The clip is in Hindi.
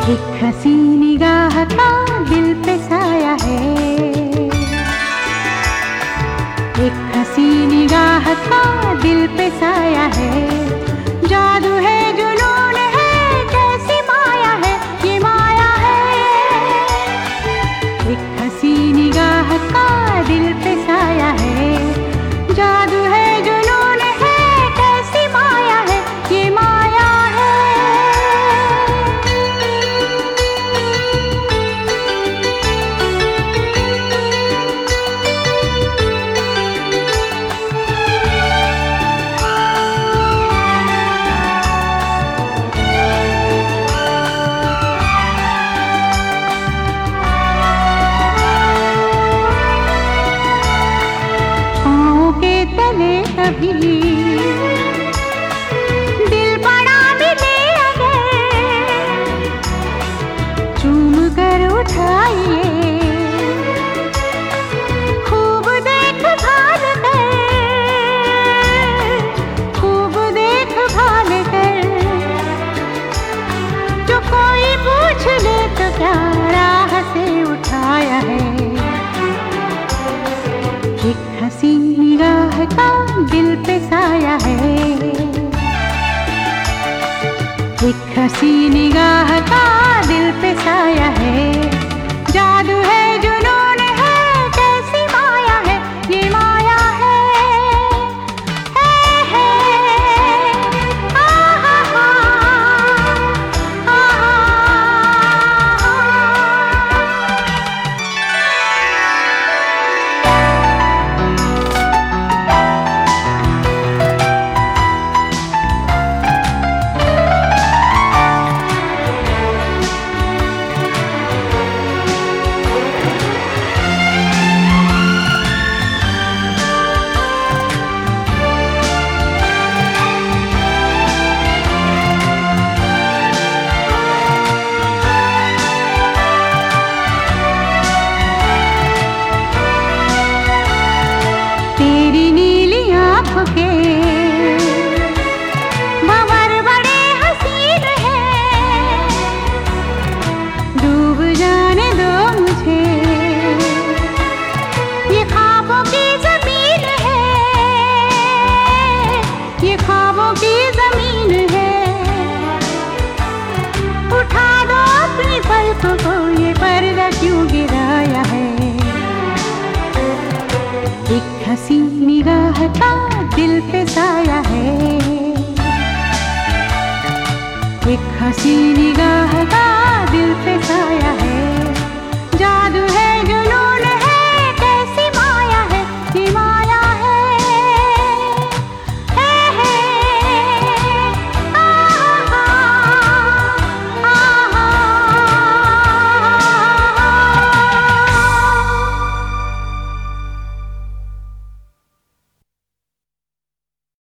एक हसी निगाह का दिल पे साया है, एक हसी निगाह का दिल पे साया है। जादू है, जुनून है, कैसी माया है, ये माया है। एक हसी निगाह का दिल पे साया है। जादू है, जुनून है, कैसी माया है, ये माया है। कभी दिल बड़ा मिले अगर, चूम कर उठाइए, खूब देख भाल कर, खूब देख भाल कर। जो कोई पूछ ले तो क्या राह से उठाया है। एक हसी निगाह का दिल पे साया है, एक हसी निगाह का दिल पे साया है। जादू है, जुनून है, कैसी माया है, ये माया है। है आ हा हा, आ हा। तेरी नीली आँखों के भंवर बड़े हसीन हैं, डूब जाने दो मुझे, ये ख्वाबों की जमीन है, ये ख्वाबों की जमीन है। उठा दो अपनी पलकों को, ये पर्दा क्यों गिराया है। एक हसी निगाह का दिल पे साया है, एक हसी निगाह का दिल पे साया है। जादू है, जो